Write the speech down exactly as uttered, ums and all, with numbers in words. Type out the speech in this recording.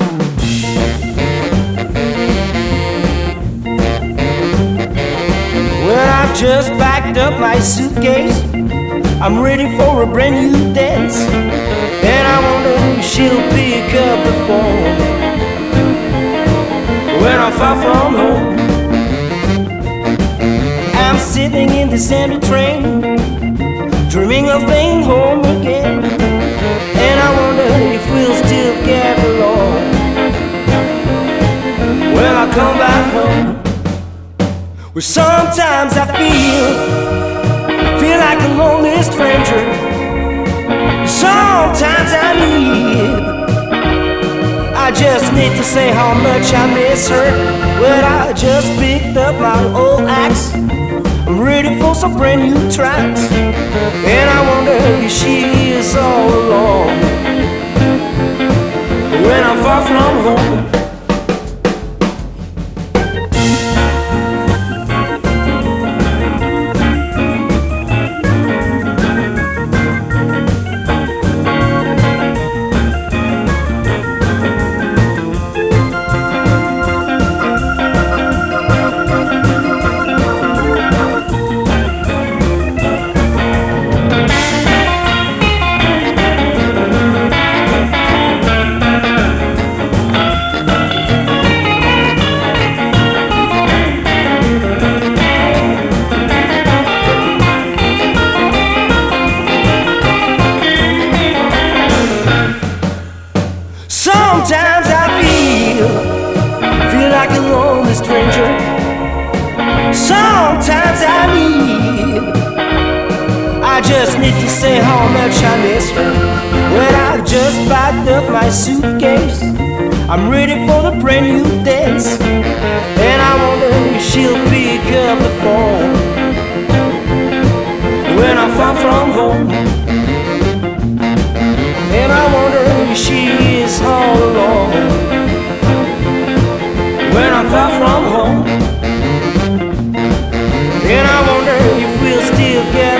Well, I've just packed up my suitcase. I'm ready for a brand new dance, and I wonder if she'll pick up the phone when I'm far from home. I'm sitting in this empty train, dreaming of being home again, and I wonder if we'll still get along when I come back home. Well, sometimes I feel Feel like a lonely stranger. Sometimes I need I just need to say how much I miss her. Well, I just picked up my old axe. I'm ready for some brand new tracks, and I wonder if she is all alone when I'm far from home. Sometimes I feel, feel like a lonely stranger. Sometimes I need, I just need to say how much I miss her. Well, I've just packed up my suitcase. I'm ready for the brand new dance, and I wonder if she'll pick up the phone when I'm far from home. And I wonder if she is all alone when I'm far from home. And I wonder if we'll still get